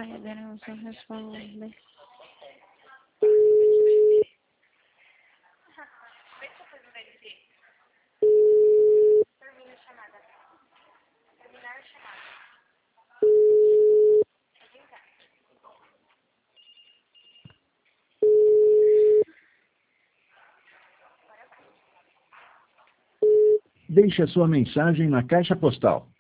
Ai, Denilson, responde. Deixe a sua mensagem na caixa postal